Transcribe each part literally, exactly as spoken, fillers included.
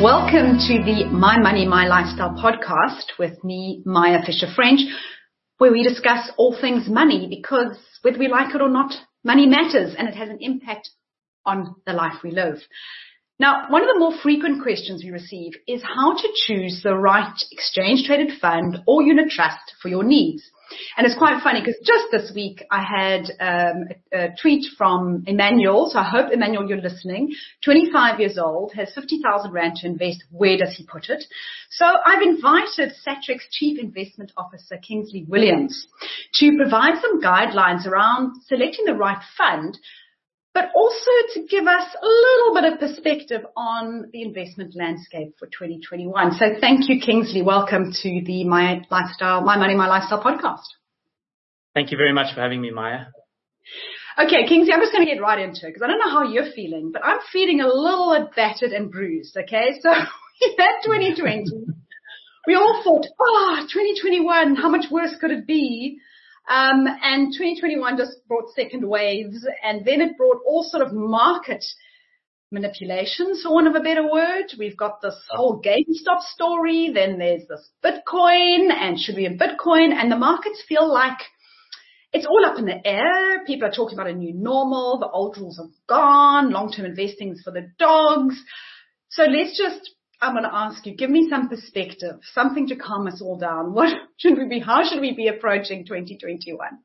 Welcome to the My Money, My Lifestyle podcast with me, Maya Fisher-French, where we discuss all things money because whether we like it or not, money matters and it has an impact on the life we live. Now, one of the more frequent questions we receive is how to choose the right exchange-traded fund or unit trust for your needs. And it's quite funny because just this week I had um, a, a tweet from Emmanuel. So I hope, Emmanuel, you're listening. twenty-five years old, has fifty thousand rand to invest. Where does he put it? So I've invited Satrix Chief Investment Officer Kingsley Williams to provide some guidelines around selecting the right fund, but also to give us a little bit of perspective on the investment landscape for twenty twenty-one. So thank you, Kingsley. Welcome to the My Lifestyle, My Money, My Lifestyle podcast. Thank you very much for having me, Maya. Okay, Kingsley, I'm just going to get right into it because I don't know how you're feeling, but I'm feeling a little bit battered and bruised, okay? So we had twenty twenty. We all thought, oh, twenty twenty-one, how much worse could it be? Um, and twenty twenty-one just brought second waves, and then it brought all sort of market manipulations, for want of a better word. We've got this whole GameStop story, then there's this Bitcoin, and should we in Bitcoin, and the markets feel like it's all up in the air. People are talking about a new normal, the old rules are gone, long-term investing is for the dogs. So let's just I'm going to ask you, give me some perspective, something to calm us all down. What should we be, how should we be approaching twenty twenty-one?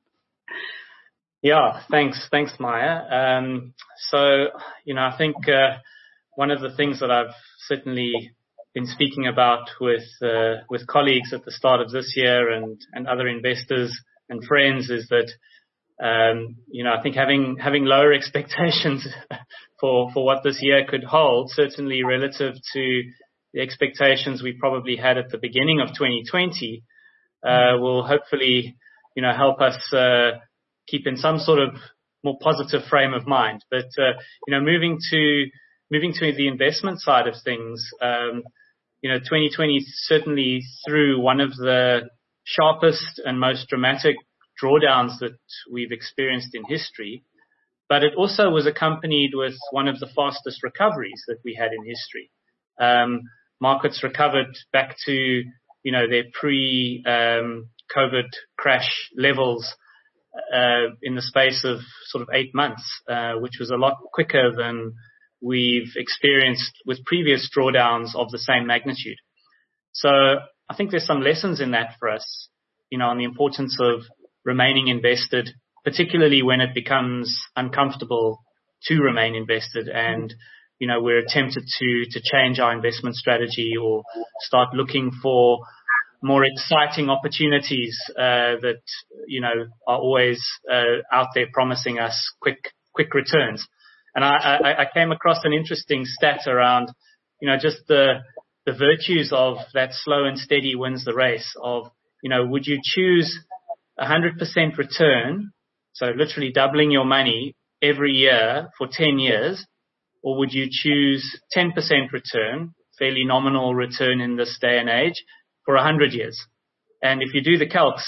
Yeah, thanks. Thanks, Maya. Um, so, you know, I think uh, one of the things that I've certainly been speaking about with uh, with colleagues at the start of this year and, and other investors and friends is that, um, you know, I think having having lower expectations for, for what this year could hold, certainly relative to the expectations we probably had at the beginning of twenty twenty, uh, will hopefully, you know, help us, uh, keep in some sort of more positive frame of mind. But, uh, you know, moving to, moving to the investment side of things, um, you know, twenty twenty certainly threw one of the sharpest and most dramatic drawdowns that we've experienced in history. But it also was accompanied with one of the fastest recoveries that we had in history. Um, markets recovered back to, you know, their pre, um, COVID crash levels, uh, in the space of sort of eight months, uh, which was a lot quicker than we've experienced with previous drawdowns of the same magnitude. So I think there's some lessons in that for us, you know, on the importance of remaining invested, particularly when it becomes uncomfortable to remain invested and, you know, we're tempted to, to change our investment strategy or start looking for more exciting opportunities, uh, that, you know, are always, uh, out there promising us quick, quick returns. And I, I, I came across an interesting stat around, you know, just the, the virtues of that slow and steady wins the race of, you know, would you choose a hundred percent return? So literally doubling your money every year for ten years. Or would you choose ten percent return, fairly nominal return in this day and age, for one hundred years? And if you do the calcs,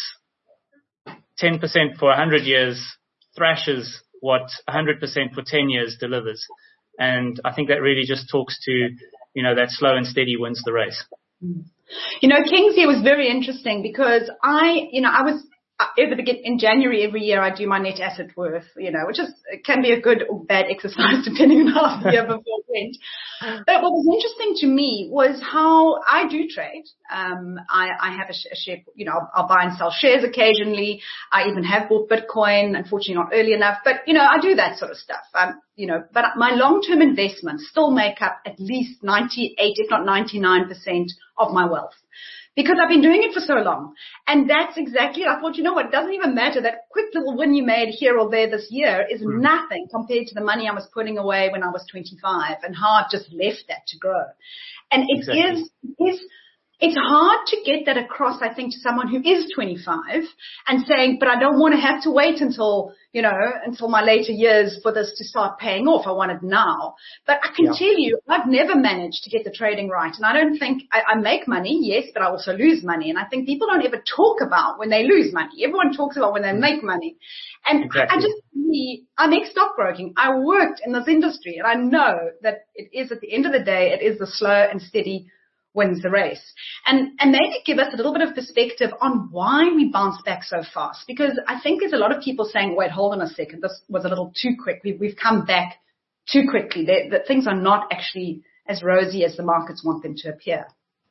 ten percent for one hundred years thrashes what one hundred percent for ten years delivers. And I think that really just talks to, you know, that slow and steady wins the race. You know, Kingsley, was very interesting because I, you know, I was Over the, in January every year, I do my net asset worth, you know, which is, it can be a good or bad exercise depending on how the year before went. But what was interesting to me was how I do trade. Um, I, I have a, a share, you know, I'll, I'll buy and sell shares occasionally. I even have bought Bitcoin, unfortunately not early enough, but, you know, I do that sort of stuff. Um, you know, but my long-term investments still make up at least ninety-eight, if not ninety-nine percent of my wealth. Because I've been doing it for so long. And that's exactly, I thought, you know what, it doesn't even matter. That quick little win you made here or there this year is mm. nothing compared to the money I was putting away when I was twenty-five and how I've just left that to grow. And it exactly. is, is, it's hard to get that across, I think, to someone who is twenty-five and saying, but I don't want to have to wait until, you know, until my later years for this to start paying off. I want it now. But I can yeah. tell you, I've never managed to get the trading right. And I don't think I, I make money, yes, but I also lose money. And I think people don't ever talk about when they lose money. Everyone talks about when they make money. And exactly. I just, me, I'm ex-stockbroking. I worked in this industry and I know that it is at the end of the day, it is the slow and steady wins the race. And, and maybe give us a little bit of perspective on why we bounce back so fast. Because I think there's a lot of people saying, wait, hold on a second, this was a little too quick. We've, we've come back too quickly. That things are not actually as rosy as the markets want them to appear.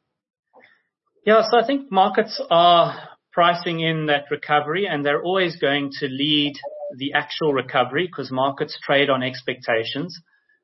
Yeah, so I think markets are pricing in that recovery, and they're always going to lead the actual recovery because markets trade on expectations.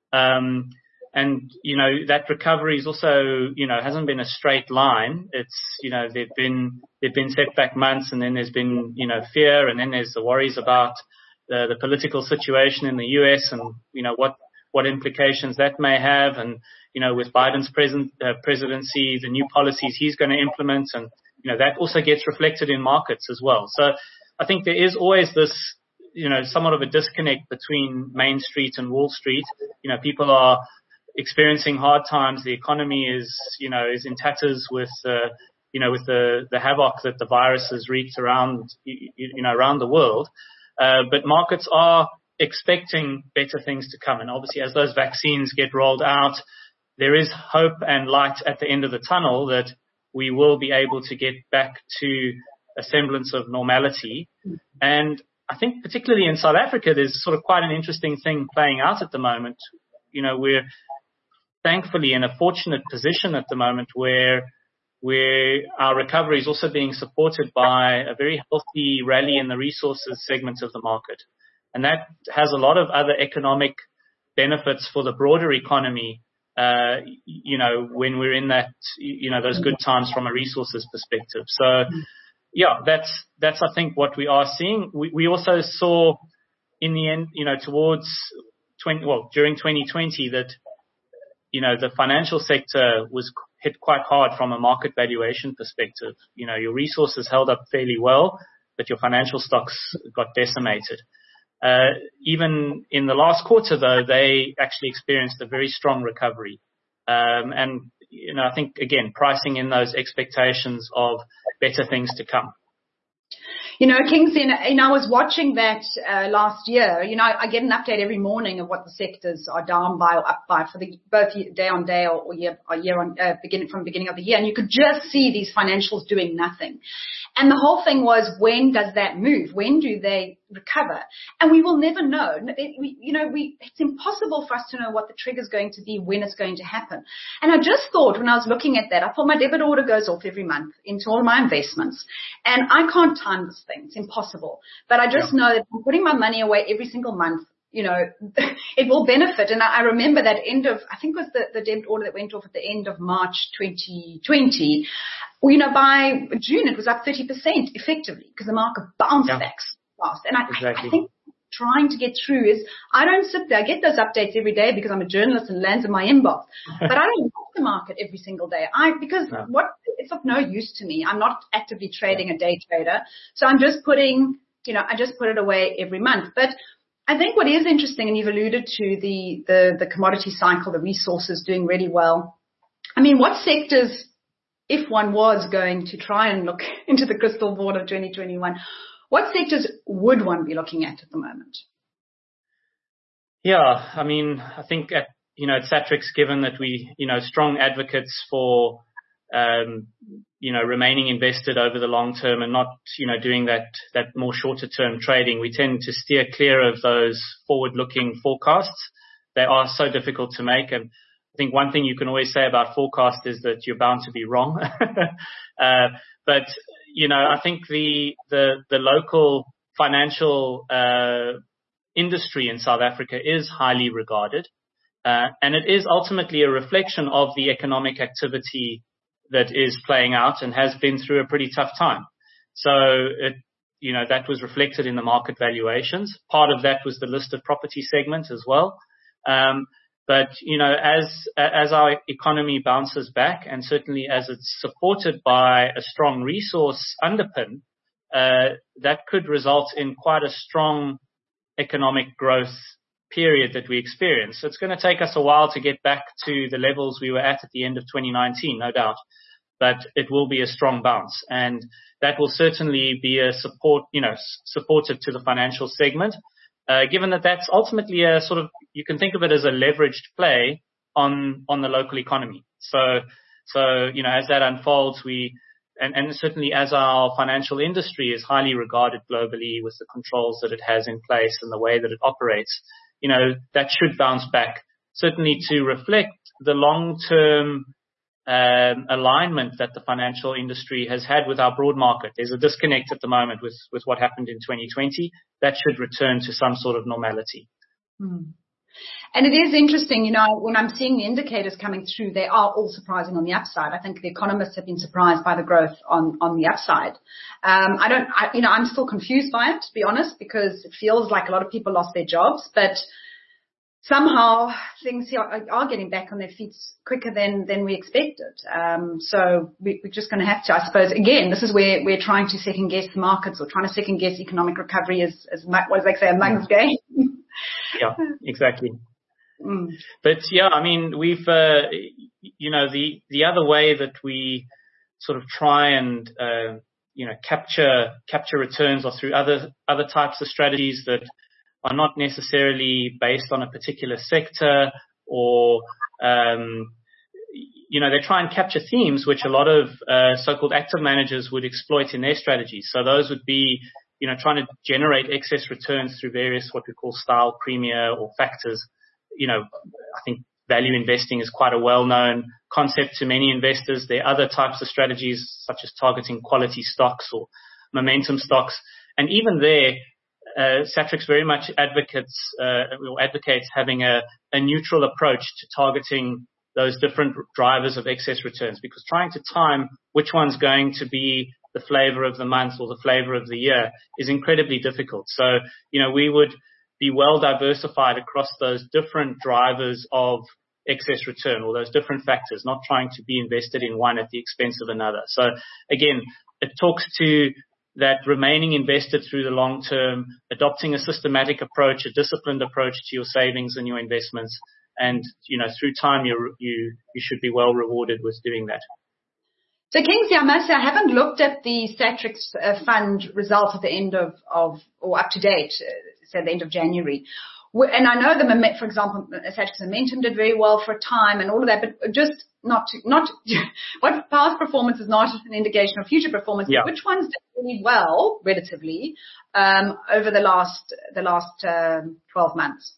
Um, And, you know, that recovery is also, you know, hasn't been a straight line. It's, you know, there've been, there've been setback months, and then there's been, you know, fear, and then there's the worries about the, the political situation in the U S and, you know, what, what implications that may have. And, you know, with Biden's present, uh, presidency, the new policies he's going to implement, and, you know, that also gets reflected in markets as well. So I think there is always this, you know, somewhat of a disconnect between Main Street and Wall Street. You know, people are experiencing hard times. The economy is, you know, is in tatters with, uh, you know, with the, the havoc that the virus has wreaked around, you, you know, around the world. Uh, but markets are expecting better things to come. And obviously, as those vaccines get rolled out, there is hope and light at the end of the tunnel that we will be able to get back to a semblance of normality. And I think particularly in South Africa, there's sort of quite an interesting thing playing out at the moment. You know, we're thankfully in a fortunate position at the moment where where our recovery is also being supported by a very healthy rally in the resources segment of the market. And that has a lot of other economic benefits for the broader economy, uh, you know, when we're in that, you know, those good times from a resources perspective. So, yeah, that's, that's, I think, what we are seeing. We, we also saw in the end, you know, towards twenty, well, during twenty twenty that, you know, the financial sector was hit quite hard from a market valuation perspective. You know, your resources held up fairly well, but your financial stocks got decimated. Uh, even in the last quarter, though, they actually experienced a very strong recovery. Um, and, you know, I think, again, pricing in those expectations of better things to come. You know, Kingsley, and I was watching that uh, last year. You know, I get an update every morning of what the sectors are down by or up by for the both day on day or year, or year on uh, beginning from beginning of the year, and you could just see these financials doing nothing. And the whole thing was, when does that move? When do they recover? And we will never know. We, you know, we, it's impossible for us to know what the trigger is going to be, when it's going to happen. And I just thought, when I was looking at that, I thought my debit order goes off every month into all my investments. And I can't time this thing. It's impossible. But I just yeah. know that if I'm putting my money away every single month, you know, it will benefit. And I, I remember that end of, I think it was the, the debit order that went off at the end of March twenty twenty. Well, you know, by June, it was up thirty percent effectively because the market bounced yeah. back fast. And I, exactly. I, I think trying to get through is, I don't sit there. I get those updates every day because I'm a journalist and it lands in my inbox. But I don't watch the market every single day. I, because no. what, it's of no use to me. I'm not actively trading yeah. a day trader. So I'm just putting, you know, I just put it away every month. But I think what is interesting, and you've alluded to the, the, the commodity cycle, the resources doing really well. I mean, what sectors, if one was going to try and look into the crystal ball of twenty twenty-one, what sectors would one be looking at at the moment? Yeah, I mean, I think at, you know, at Satrix, given that we, you know, strong advocates for, um, you know, remaining invested over the long term and not, you know, doing that, that more shorter term trading, we tend to steer clear of those forward looking forecasts. They are so difficult to make. And I think one thing you can always say about forecasts is that you're bound to be wrong. uh, but, you know, I think the, the, the local financial, uh, industry in South Africa is highly regarded. Uh, and it is ultimately a reflection of the economic activity that is playing out and has been through a pretty tough time. So, it, you know, that was reflected in the market valuations. Part of that was the listed property segment as well. Um, But, you know, as, as our economy bounces back, and certainly as it's supported by a strong resource underpin, uh, that could result in quite a strong economic growth period that we experience. So it's going to take us a while to get back to the levels we were at at the end of twenty nineteen, no doubt. But it will be a strong bounce, and that will certainly be a support, you know, supportive to the financial segment. Uh, given that that's ultimately a sort of, you can think of it as a leveraged play on, on the local economy. So, so, you know, as that unfolds, we, and, and certainly as our financial industry is highly regarded globally with the controls that it has in place and the way that it operates, you know, that should bounce back, certainly to reflect the long-term Um, alignment that the financial industry has had with our broad market. There's a disconnect at the moment with, with what happened in twenty twenty. That should return to some sort of normality. Hmm. And it is interesting, you know, when I'm seeing the indicators coming through, they are all surprising on the upside. I think the economists have been surprised by the growth on, on the upside. Um, I don't, I, you know, I'm still confused by it, to be honest, because it feels like a lot of people lost their jobs, but somehow things here are, are getting back on their feet quicker than, than we expected. Um, so we, we're just going to have to, I suppose, again, this is where we're trying to second guess markets or trying to second guess economic recovery as, as what they say, a mug's game. Yeah, exactly. Mm. But yeah, I mean, we've, uh, you know, the, the other way that we sort of try and, uh, you know, capture, capture returns are through other, other types of strategies that are not necessarily based on a particular sector, or, um, you know, they try and capture themes which a lot of uh, so-called active managers would exploit in their strategies. So those would be, you know, trying to generate excess returns through various what we call style premia or factors. You know, I think value investing is quite a well-known concept to many investors. There are other types of strategies such as targeting quality stocks or momentum stocks. And even there, Uh, Satrix very much advocates uh, or advocates having a, a neutral approach to targeting those different drivers of excess returns, because trying to time which one's going to be the flavor of the month or the flavor of the year is incredibly difficult. So, you know, we would be well diversified across those different drivers of excess return or those different factors, not trying to be invested in one at the expense of another. So again, it talks to that remaining invested through the long term, adopting a systematic approach, a disciplined approach to your savings and your investments. And, you know, through time, you you you should be well rewarded with doing that. So, Kingsley, I must say, I haven't looked at the Satrix uh, fund results at the end of, of or up to date, uh, so at the end of January. And I know the, for example, Satrix Momentum did very well for a time and all of that, but just not, to, not, to, what past performance is not an indication of future performance. Yeah. Which ones did really well, relatively, um, over the last, the last, um, twelve months?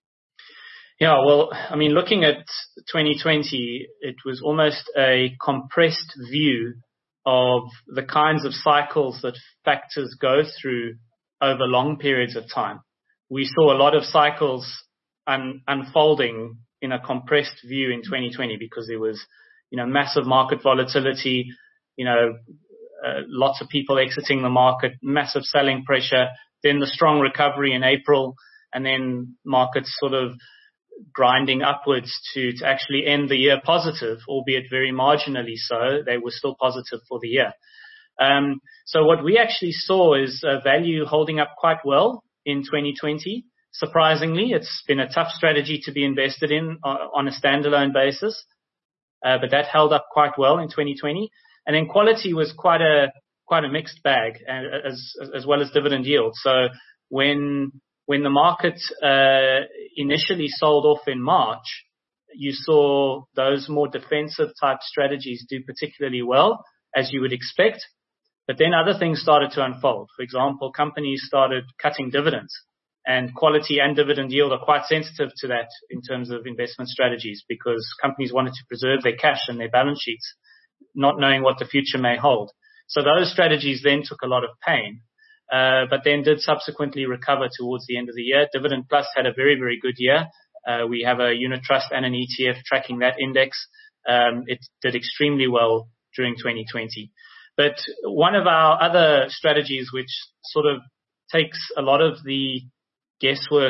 Yeah, well, I mean, looking at twenty twenty, it was almost a compressed view of the kinds of cycles that factors go through over long periods of time. We saw a lot of cycles un- unfolding in a compressed view in twenty twenty because there was, you know, massive market volatility, you know, uh, lots of people exiting the market, massive selling pressure, then the strong recovery in April, and then markets sort of grinding upwards to, to actually end the year positive, albeit very marginally so. They were still positive for the year. Um, so what we actually saw is uh, value holding up quite well in twenty twenty. Surprisingly, it's been a tough strategy to be invested in uh, on a standalone basis, uh, but that held up quite well in twenty twenty. And then quality was quite a quite a mixed bag, and as as well as dividend yield. So when when the market uh, initially sold off in March, you saw those more defensive type strategies do particularly well, as you would expect. But then other things started to unfold. For example, companies started cutting dividends, and quality and dividend yield are quite sensitive to that in terms of investment strategies, because companies wanted to preserve their cash and their balance sheets, not knowing what the future may hold. So those strategies then took a lot of pain, uh, but then did subsequently recover towards the end of the year. Dividend Plus had a very, very good year. Uh, we have a unit trust and an E T F tracking that index. Um, it did extremely well during twenty twenty. But one of our other strategies, which sort of takes a lot of the guesswork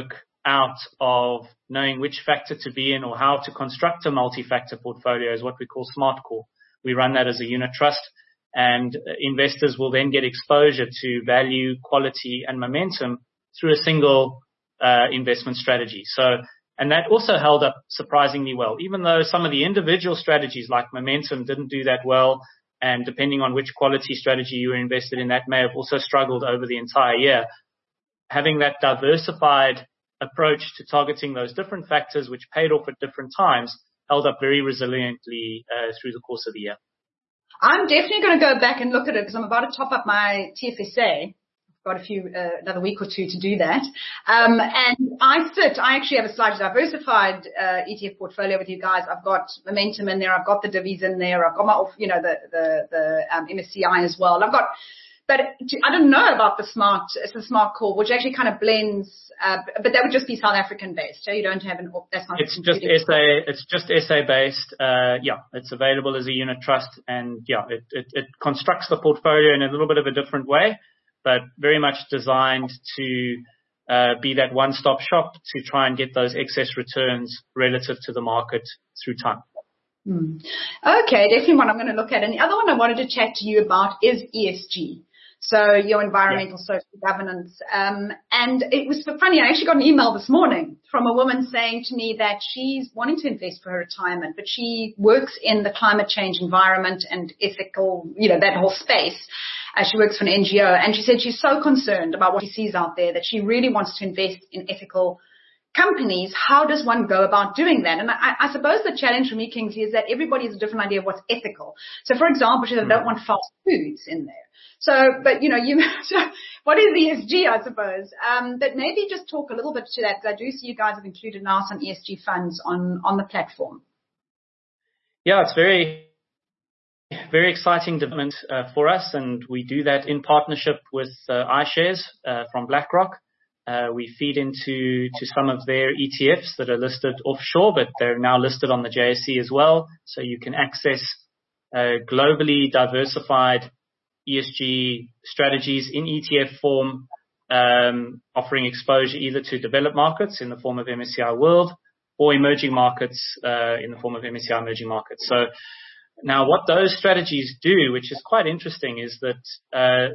out of knowing which factor to be in or how to construct a multi-factor portfolio is what we call SmartCore. We run that as a unit trust, and investors will then get exposure to value, quality, and momentum through a single uh, investment strategy. So, and that also held up surprisingly well, even though some of the individual strategies like momentum didn't do that well, and depending on which quality strategy you were invested in, that may have also struggled over the entire year. Having that diversified approach to targeting those different factors, which paid off at different times, held up very resiliently uh, through the course of the year. I'm definitely going to go back and look at it because I'm about to top up my T F S A. Got a few, uh, another week or two to do that. Um, and I sit, I actually have a slightly diversified, uh, E T F portfolio with you guys. I've got momentum in there. I've got the divvies in there. I've got my, you know, the, the, the, um, M S C I as well. I've got, but I don't know about the smart, it's a SmartCore, which actually kind of blends, uh, but that would just be South African based. So you don't have an, that's not. It's just S A, it's just S A based. Uh, yeah, it's available as a unit trust, and yeah, it, it, it constructs the portfolio in a little bit of a different way, but very much designed to uh, be that one-stop shop to try and get those excess returns relative to the market through time. Hmm. Okay, definitely one I'm going to look at. And the other one I wanted to chat to you about is E S G. So your environmental, yeah. social governance. Um, and it was funny, I actually got an email this morning from a woman saying to me that she's wanting to invest for her retirement, but she works in the climate change environment and ethical, you know, that whole space. Uh, she works for an N G O, and she said she's so concerned about what she sees out there that she really wants to invest in ethical companies. How does one go about doing that? And I, I suppose the challenge for me, Kingsley, is that everybody has a different idea of what's ethical. So, for example, she said, I don't want fast foods in there. So, but, you know, you, so what is E S G, I suppose? Um, but maybe just talk a little bit to that, because I do see you guys have included now some E S G funds on, on the platform. Yeah, it's very... Very exciting development uh, for us, and we do that in partnership with uh, iShares uh, from BlackRock. Uh, we feed into to some of their E T Fs that are listed offshore, but they're now listed on the J S E as well. So you can access uh, globally diversified E S G strategies in E T F form, um, offering exposure either to developed markets in the form of M S C I World or emerging markets uh, in the form of M S C I Emerging Markets. So now, what those strategies do, which is quite interesting, is that uh,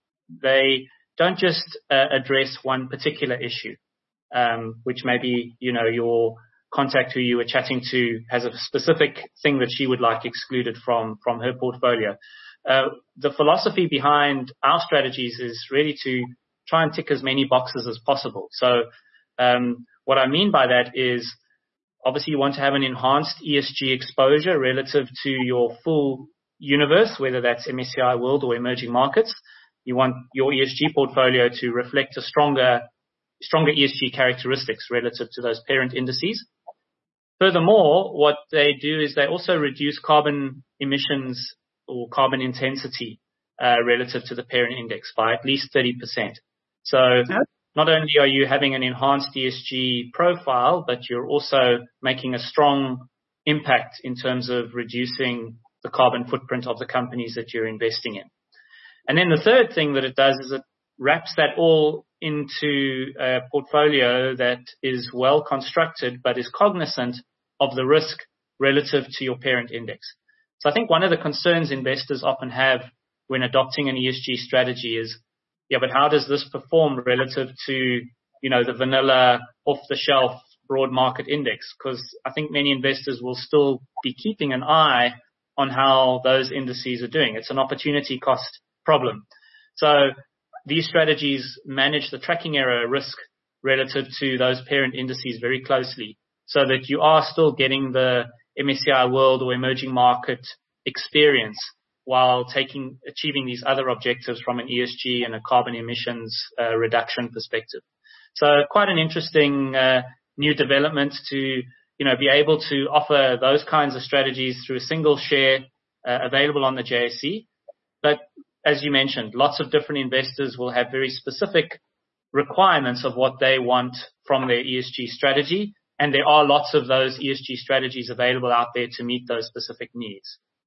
they don't just uh, address one particular issue, um, which maybe, you know, your contact who you were chatting to has a specific thing that she would like excluded from, from her portfolio. Uh, the philosophy behind our strategies is really to try and tick as many boxes as possible. So um, what I mean by that is, obviously, you want to have an enhanced E S G exposure relative to your full universe, whether that's M S C I World or emerging markets. You want your E S G portfolio to reflect a stronger, stronger E S G characteristics relative to those parent indices. Furthermore, what they do is they also reduce carbon emissions or carbon intensity uh, relative to the parent index by at least thirty percent. So not only are you having an enhanced E S G profile, but you're also making a strong impact in terms of reducing the carbon footprint of the companies that you're investing in. And then the third thing that it does is it wraps that all into a portfolio that is well constructed, but is cognizant of the risk relative to your parent index. So I think one of the concerns investors often have when adopting an E S G strategy is, yeah, but how does this perform relative to, you know, the vanilla off-the-shelf broad market index? Because I think many investors will still be keeping an eye on how those indices are doing. It's an opportunity cost problem. So these strategies manage the tracking error risk relative to those parent indices very closely, so that you are still getting the M S C I World or emerging market experience while taking, achieving these other objectives from an E S G and a carbon emissions uh, reduction perspective. So quite an interesting uh, new development to, you know, be able to offer those kinds of strategies through a single share uh, available on the J S E. But as you mentioned, lots of different investors will have very specific requirements of what they want from their E S G strategy. And there are lots of those E S G strategies available out there to meet those specific needs.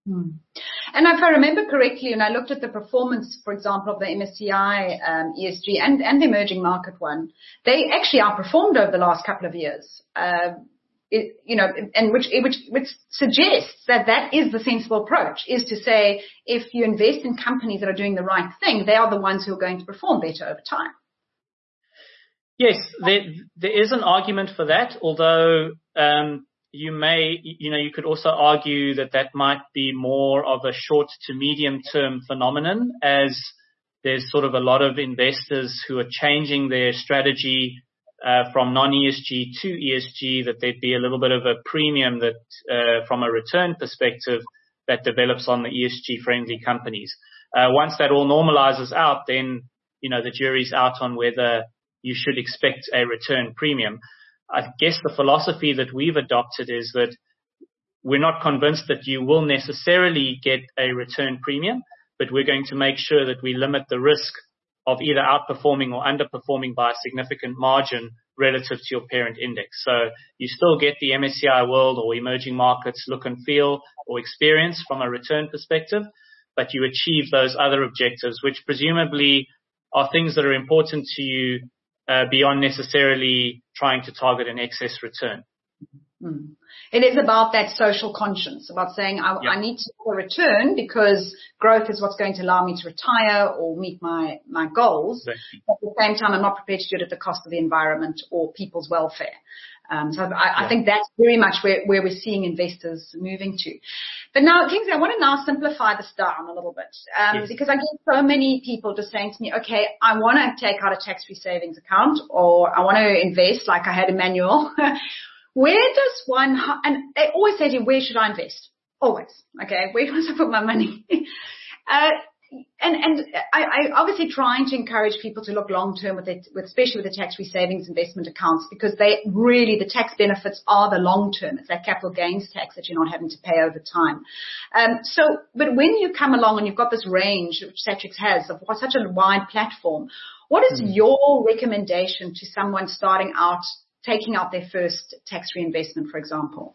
Hmm. And if I remember correctly, and I looked at the performance, for example, of the M S C I um, E S G and, and the emerging market one, they actually outperformed over the last couple of years. Uh, it, you know, and which, which which suggests that that is the sensible approach, is to say if you invest in companies that are doing the right thing, they are the ones who are going to perform better over time. Yes, there, there is an argument for that, although um, you may, you know, you could also argue that that might be more of a short to medium term phenomenon, as there's sort of a lot of investors who are changing their strategy uh, from non-E S G to E S G, that there'd be a little bit of a premium that uh, from a return perspective that develops on the E S G friendly companies. Uh, once that all normalizes out, then, you know, the jury's out on whether you should expect a return premium. I guess the philosophy that we've adopted is that we're not convinced that you will necessarily get a return premium, but we're going to make sure that we limit the risk of either outperforming or underperforming by a significant margin relative to your parent index. So you still get the M S C I World or emerging markets look and feel or experience from a return perspective, but you achieve those other objectives, which presumably are things that are important to you Uh, beyond necessarily trying to target an excess return. Mm. It is about that social conscience, about saying I, yep. I need to have a return because growth is what's going to allow me to retire or meet my, my goals. Exactly. At the same time, I'm not prepared to do it at the cost of the environment or people's welfare. Um, so I, yeah. I think that's very much where, where we're seeing investors moving to. But now, Kingsley, I want to now simplify this down a little bit, um, yes. because I get so many people just saying to me, okay, I want to take out a tax-free savings account, or I want to invest like I had Emmanuel. Where does one, and they always say to you, where should I invest? Always. Okay, where do I put my money? uh, And, and I, I obviously trying to encourage people to look long term with it, with, especially with the tax-free savings investment accounts, because they really, the tax benefits are the long term. It's that capital gains tax that you're not having to pay over time. Um, so, but when you come along and you've got this range, which Satrix has, of such a wide platform, what is mm. your recommendation to someone starting out, taking out their first tax-free investment, for example?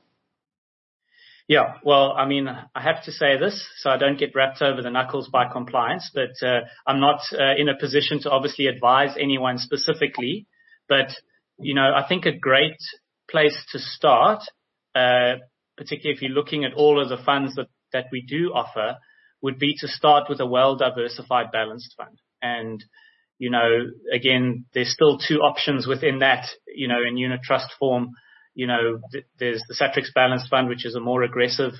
Yeah, well, I mean, I have to say this, so I don't get wrapped over the knuckles by compliance, but uh, I'm not uh, in a position to obviously advise anyone specifically. But, you know, I think a great place to start, uh, particularly if you're looking at all of the funds that, that we do offer, would be to start with a well-diversified balanced fund. And, you know, again, there's still two options within that, you know, in unit trust form. You know, th- there's the Satrix Balanced Fund, which is a more aggressive,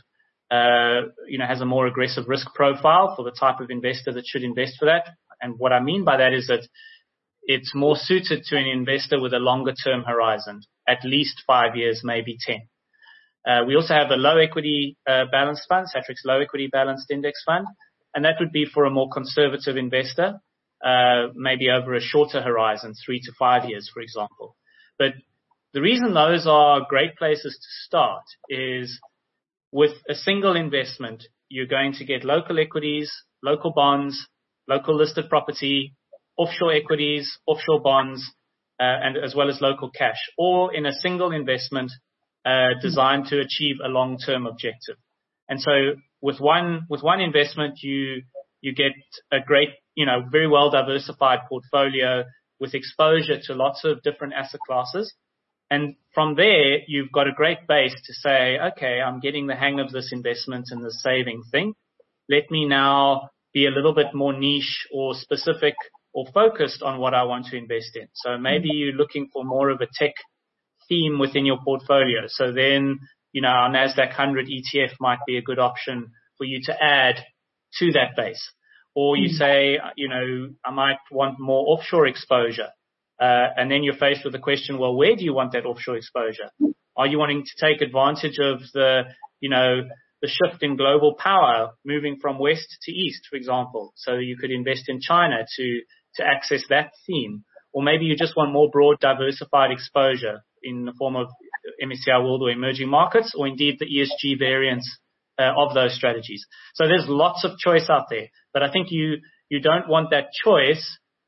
uh, you know, has a more aggressive risk profile for the type of investor that should invest for that. And what I mean by that is that it's more suited to an investor with a longer term horizon, at least five years, maybe ten. Uh, we also have a low equity uh, balanced fund, Satrix Low Equity Balanced Index Fund, and that would be for a more conservative investor, uh, maybe over a shorter horizon, three to five years, for example. But the reason those are great places to start is with a single investment, you're going to get local equities, local bonds, local listed property, offshore equities, offshore bonds, uh, and as well as local cash, all in a single investment uh, designed to achieve a long-term objective. And so with one with one investment, you you get a great, you know, very well diversified portfolio with exposure to lots of different asset classes. And from there, you've got a great base to say, okay, I'm getting the hang of this investment and the saving thing. Let me now be a little bit more niche or specific or focused on what I want to invest in. So maybe you're looking for more of a tech theme within your portfolio. So then, you know, our NASDAQ one hundred E T F might be a good option for you to add to that base. Or you say, you know, I might want more offshore exposure. Uh, and then you're faced with the question, well, where do you want that offshore exposure? Are you wanting to take advantage of the, you know, the shift in global power moving from west to east, for example? So you could invest in China to, to access that theme. Or maybe you just want more broad diversified exposure in the form of M S C I World or emerging markets, or indeed the E S G variants uh, of those strategies. So there's lots of choice out there, but I think you, you don't want that choice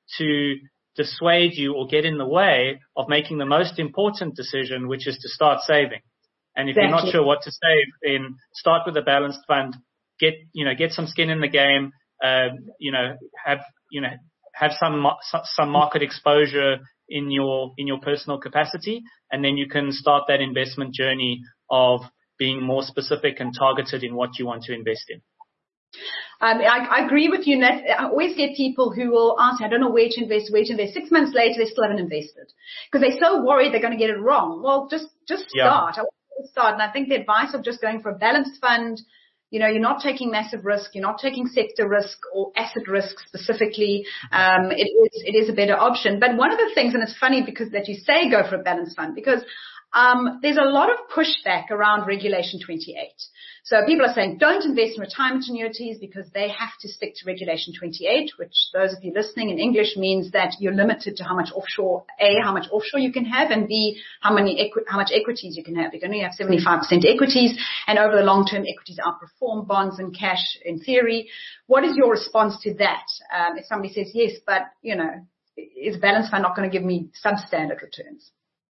to dissuade you or get in the way of making the most important decision, which is to start saving. And if exactly. you're not sure what to save, then start with a balanced fund, get, you know, get some skin in the game, uh, you know, have, you know, have some, some market exposure in your, in your personal capacity. And then you can start that investment journey of being more specific and targeted in what you want to invest in. Um, I, I agree with you, Nat. I always get people who will ask, I don't know where to invest, where to invest. Six months later, they still haven't invested because they're so worried they're going to get it wrong. Well, just, just start. Yeah. I want to start. And I think the advice of just going for a balanced fund, you know, you're not taking massive risk. You're not taking sector risk or asset risk specifically. Um, it is, it is a better option. But one of the things, and it's funny because that you say go for a balanced fund, because Um, there's a lot of pushback around Regulation twenty-eight. So people are saying don't invest in retirement annuities because they have to stick to Regulation twenty-eight, which those of you listening in English means that you're limited to how much offshore, A, how much offshore you can have, and B, how many equi- how much equities you can have. You can only have seventy-five percent equities, and over the long term, equities outperform bonds and cash in theory. What is your response to that? Um, if somebody says yes, but, you know, is balanced fund not going to give me substandard returns?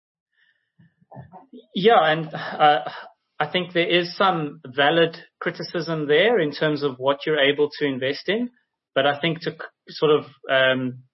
Yeah, and uh, I think there is some valid criticism there in terms of what you're able to invest in. But I think to sort of um,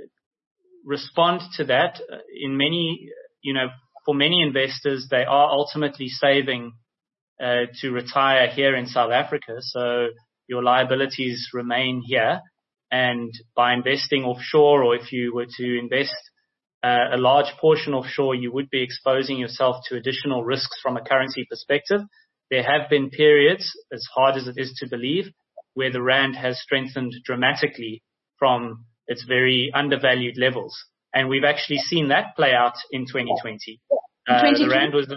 respond to that, in many, you know, for many investors, they are ultimately saving uh, to retire here in South Africa. So your liabilities remain here. And by investing offshore, or if you were to invest Uh, a large portion offshore, you would be exposing yourself to additional risks from a currency perspective. There have been periods, as hard as it is to believe, where the rand has strengthened dramatically from its very undervalued levels. And we've actually seen that play out in twenty twenty. Uh, the rand was,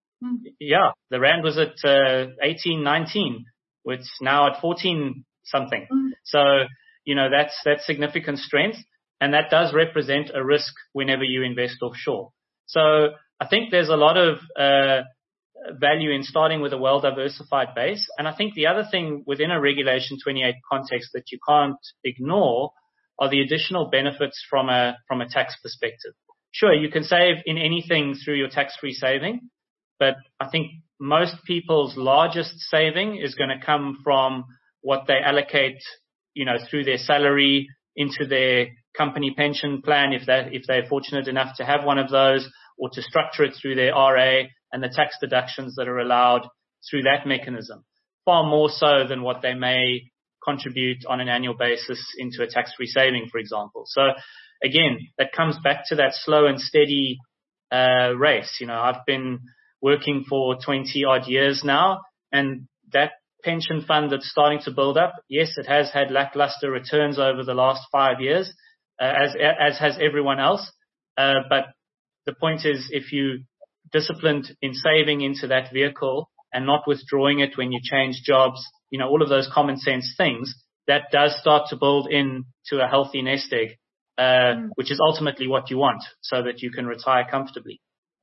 yeah, the rand was at uh, eighteen, nineteen. It's now at fourteen something. So, you know, that's, that's significant strength. And that does represent a risk whenever you invest offshore. So I think there's a lot of uh, value in starting with a well-diversified base. And I think the other thing within a Regulation twenty-eight context that you can't ignore are the additional benefits from a from a tax perspective. Sure, you can save in anything through your tax-free saving, but I think most people's largest saving is going to come from what they allocate, you know, through their salary into their company pension plan, if that, if they're fortunate enough to have one of those, or to structure it through their R A and the tax deductions that are allowed through that mechanism, far more so than what they may contribute on an annual basis into a tax-free saving, for example. So again, that comes back to that slow and steady uh, race. You know, I've been working for twenty odd years now, and that pension fund that's starting to build up, yes, it has had lackluster returns over the last five years, uh, as as has everyone else. Uh, but the point is, if you disciplined in saving into that vehicle and not withdrawing it when you change jobs, you know, all of those common sense things, that does start to build into a healthy nest egg, uh, mm. which is ultimately what you want, so that you can retire comfortably.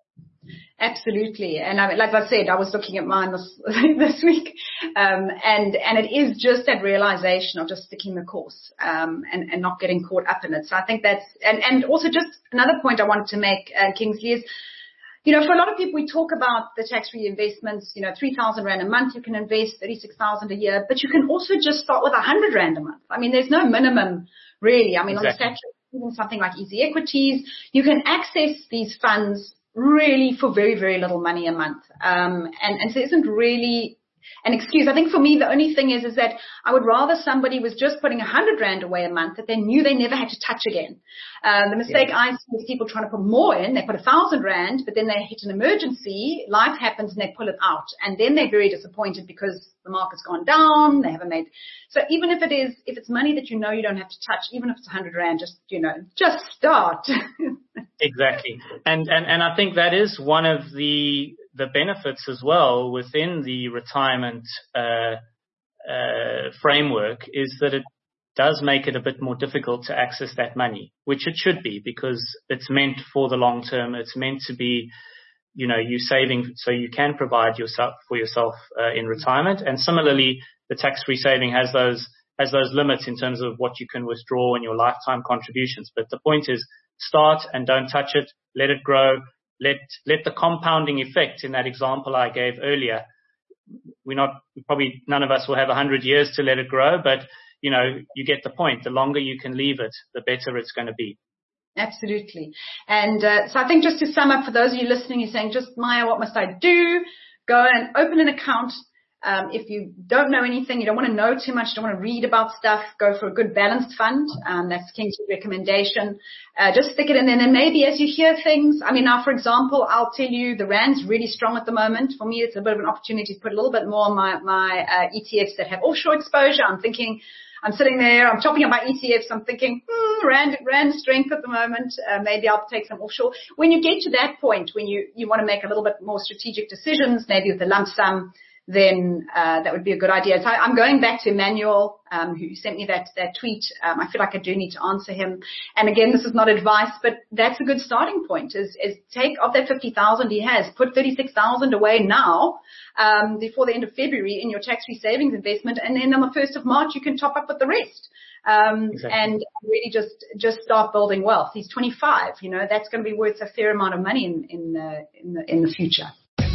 Absolutely. And I, like I said, I was looking at mine this, this week, um, and, and it is just that realization of just sticking the course, um, and, and not getting caught up in it. So I think that's, and, and also just another point I wanted to make, uh, Kingsley, is, you know, for a lot of people, we talk about the tax-free investments, you know, three thousand rand a month, you can invest thirty-six thousand a year, but you can also just start with one hundred rand a month. I mean, there's no minimum really. I mean, exactly. On the statute, even something like Easy Equities, you can access these funds really for very, very little money a month. Um, and, and so it isn't really an excuse. I think for me, the only thing is, is that I would rather somebody was just putting a hundred rand away a month that they knew they never had to touch again. Uh, the mistake yeah. I see is people trying to put more in. They put a thousand rand, but then they hit an emergency, life happens and they pull it out. And then they're very disappointed because the market's gone down. They haven't made. So even if it is, if it's money that you know you don't have to touch, even if it's a hundred rand, just, you know, just start. Exactly. And, and, and I think that is one of the, the benefits as well within the retirement, uh, uh, framework, is that it does make it a bit more difficult to access that money, which it should be, because it's meant for the long term. It's meant to be, you know, you saving so you can provide yourself for yourself, uh, in retirement. And similarly, the tax-free saving has those, has those limits in terms of what you can withdraw in your lifetime contributions. But the point is, start and don't touch it. Let it grow. Let, let the compounding effect in that example I gave earlier we're not, probably none of us will have a hundred years to let it grow, but you know, you get the point. The longer you can leave it, the better it's going to be. Absolutely. And uh, so I think just to sum up, for those of you listening, you're saying, just Maya, what must I do? Go and open an account. Um, if you don't know anything, you don't want to know too much, don't want to read about stuff, go for a good balanced fund. Um, that's King's recommendation. Uh, just stick it in there. And then maybe as you hear things, I mean, now, for example, I'll tell you the Rand's really strong at the moment. For me, it's a bit of an opportunity to put a little bit more on my, my uh, E T Fs that have offshore exposure. I'm thinking, I'm sitting there, I'm chopping up my E T Fs, I'm thinking, hmm, Rand, Rand strength at the moment, uh, maybe I'll take some offshore. When you get to that point, when you, you want to make a little bit more strategic decisions, maybe with a lump sum, then uh, that would be a good idea. So I, I'm going back to Emmanuel, um, who sent me that, that tweet. Um, I feel like I do need to answer him. And again, this is not advice, but that's a good starting point, is, is take of that fifty thousand he has, put thirty-six thousand away now, um, before the end of February in your tax-free savings investment. And then on the first of March, you can top up with the rest. Um, exactly. And really just, just start building wealth. He's twenty-five, you know, that's going to be worth a fair amount of money in, in the, in the, in the future.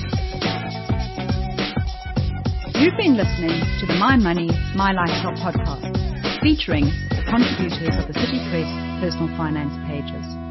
You've been listening to the My Money, My Lifestyle podcast, featuring the contributors of the City Press personal finance pages.